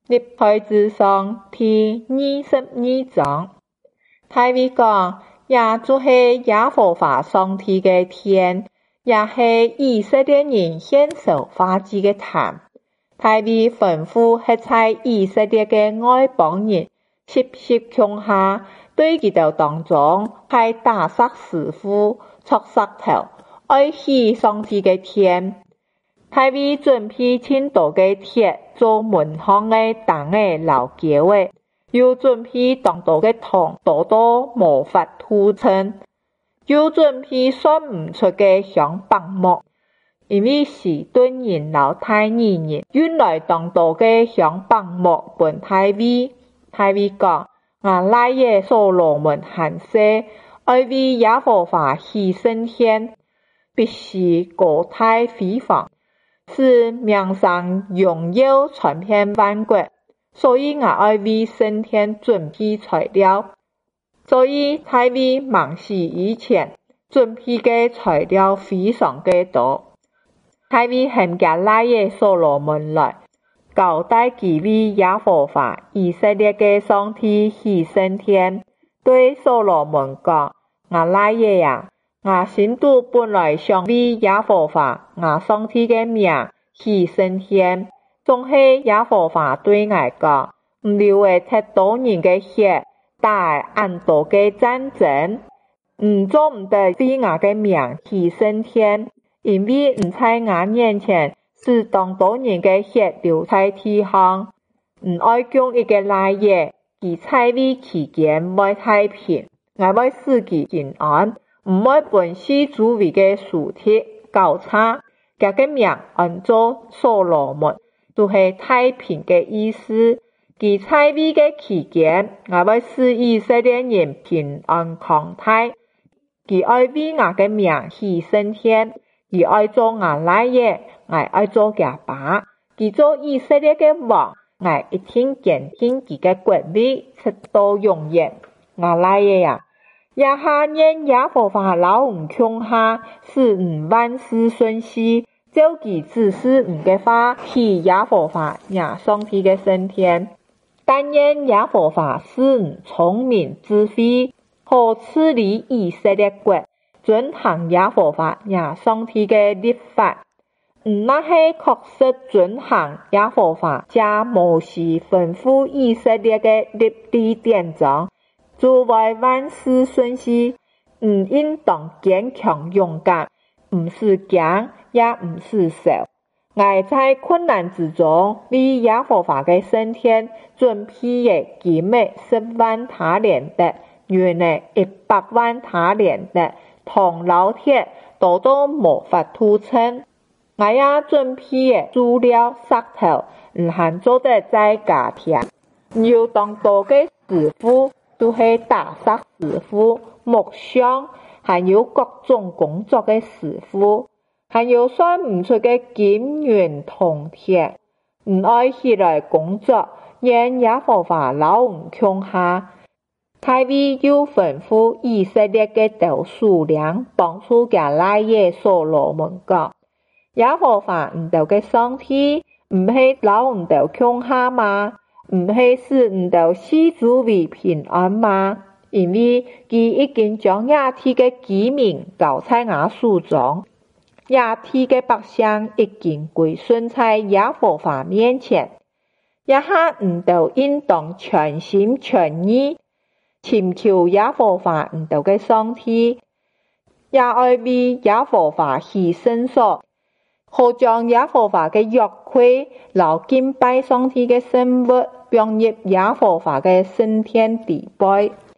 歷代志上第22章，大衛講，也就是耶和華上帝的天，也是以色列人獻上燔祭的壇。大衛吩咐那在以色列的外邦人，時時恐嚇，對他們當中派打殺師傅、戳殺頭，愛惜上帝的天。大衛準備很多的鐵做門框的銅的樓橋的，又準備當多的銅，多到無法度稱，又準備算唔出的香柏木，因為是敦人老太二人運來當多的香柏木本大衛。大衛講，我賴耶所羅門漢說，愛為耶和華犧牲獻，必須高大輝煌，使名聲榮耀傳遍萬國，所以我愛為聖殿準備材料。所以大衛忙死以前，準備的材料非常的多。大衛喊叫賴耶所羅門來，交代他為耶和華以色列的上帝犧牲獻，對所羅門講，我賴耶呀，我心肚本來想為耶和華我上帝的名犧牲獻，總是耶和華對我講，唔留會太多人的血，打很多的戰爭，做唔得為我的名犧牲獻，因為唔在我面前使當多人的血流在地上，愛將一個賴耶，佢在位期間愛太平，我愛使佢平安，唔愛本世主為嘅事體搞差，佢嘅名按做所羅門，就是太平嘅意思。佢在位嘅期間，我愛使以色列人平安康泰，佢愛為我嘅名犧牲獻，佢愛做我賴耶，我愛做佢爸，佢做以色列嘅王，我一定堅定佢嘅國位，直到永遠。我賴耶呀，也下念耶和華老唔窮下，使萬事順遂，照佢指示嘅話，去耶和華也上帝嘅聖殿。但願耶和華使聰明智慧，好治理以色列國，遵行耶和華也上帝嘅律法。那是確實遵行耶和華藉摩西吩咐以色列嘅律例典章，就會萬事順遂。應當堅強勇敢，唔是驚，也唔是sợ。我在困難之中，為耶和華嘅聖殿準備嘅金10萬他連得，銀100萬他連得，銅老鐵多到無法度稱。我也準備嘅豬料石頭，還做得在家庭。有當多嘅師傅，都是打殺師傅、木匠，還有各種工作嘅師傅。還有算唔出嘅金銀銅鐵，愛起來工作，願耶和華老唔窮下。大衛又吩咐以色列嘅頭屬靈幫助嘅賴耶所羅門講，耶和華唔到嘅上帝，唔係老唔到窮下嗎？唔係使唔到世主為平安嗎？因為佢已經將亞體嘅機命交在我手中。亞體嘅百姓已經歸順在耶和華面前，也下唔到應當全心全意尋求耶和華唔到嘅上帝，也愛為耶和華犧牲所，好將耶和華嘅約櫃、留敬拜上帝嘅聖物，放入耶和華嘅聖殿禮拜。